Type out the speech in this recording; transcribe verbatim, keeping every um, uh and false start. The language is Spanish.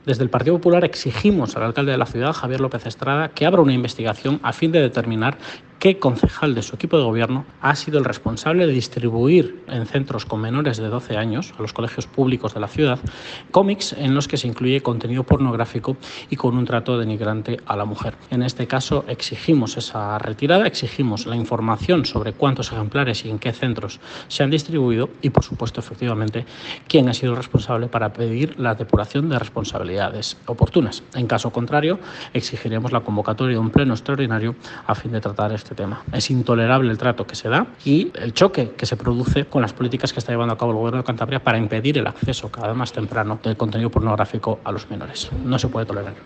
Desde el Partido Popular exigimos al alcalde de la ciudad, Javier López Estrada, que abra una investigación a fin de determinar qué concejal de su equipo de gobierno ha sido el responsable de distribuir en centros con menores de doce años, a los colegios públicos de la ciudad, cómics en los que se incluye contenido pornográfico y con un trato denigrante a la mujer. En este caso exigimos esa retirada, exigimos la información sobre cuántos ejemplares y en qué centros se han distribuido y, por supuesto, efectivamente, quién ha sido el responsable para pedir la depuración de responsabilidades oportunas. En caso contrario, exigiremos la convocatoria de un pleno extraordinario a fin de tratar este tema. Es intolerable el trato que se da y el choque que se produce con las políticas que está llevando a cabo el Gobierno de Cantabria para impedir el acceso cada vez más temprano del contenido pornográfico a los menores. No se puede tolerar.